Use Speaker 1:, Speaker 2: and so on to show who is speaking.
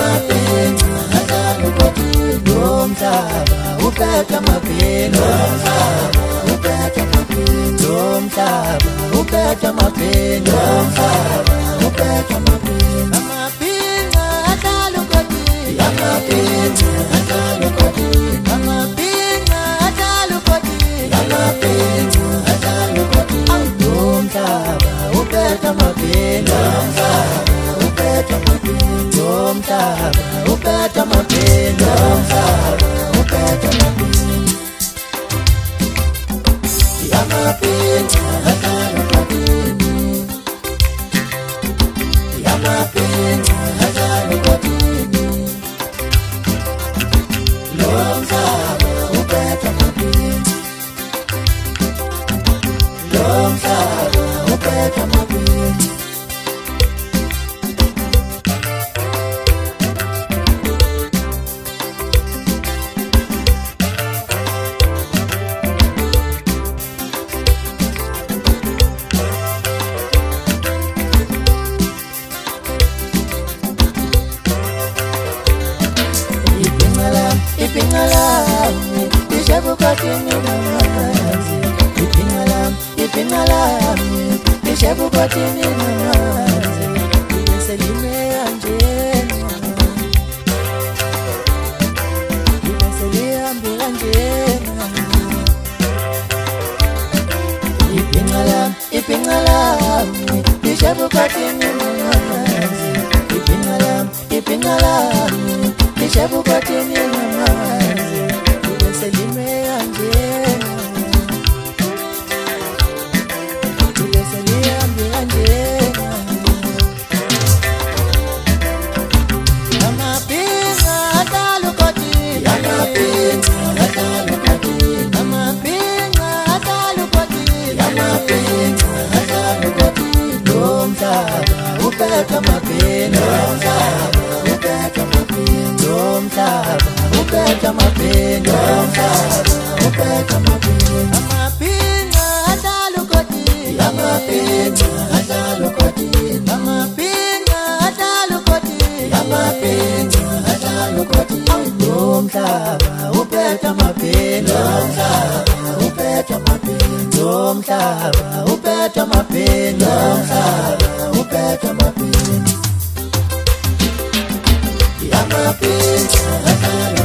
Speaker 1: yamapinga atalukoti lomhlaba uphethe amapinga uphethe amapinga lomhlaba uphethe amapinga lomhlaba uphethe amapinga amapinga atalukoti yamapinga atalukoti amapinga atalukoti yamapinga atalukoti lomhlaba uphethe amapinga uphethe amapinga lomhlaba uphethe amapinga lomhlaba uphethe amapinga yamapinga atalukoti yamapinga atalukoti lomhlaba uphethe amapinga lomhlaba uphethe amapinga Ipingalam, ishabukatini namazi. Ipingalam, ishabukatini namazi. Ibeselime anjena, ibeseli ambila anjena. Ipingalam, ishabukatini namazi. Ipingalam, ishabukatini namazi. Ibeselime anjena, ibeseli ambila anjena. Yamapinga atalukoti yamapinga atalukoti yamapinga atalukoti yamapinga atalukoti lomhlaba uphethe amapinga lomhlaba uphethe amapinga lomhlaba uphethe amapinga lomhlaba uphethe amapinga amapinga atalukoti yamapinga atalukoti amapinga atalukoti yamapinga atalukoti lomhlaba uphethe amapinga lomhlaba uphethe amapinga lomhlaba uphethe amapinga lomhlaba uphethe amapinga yamapinga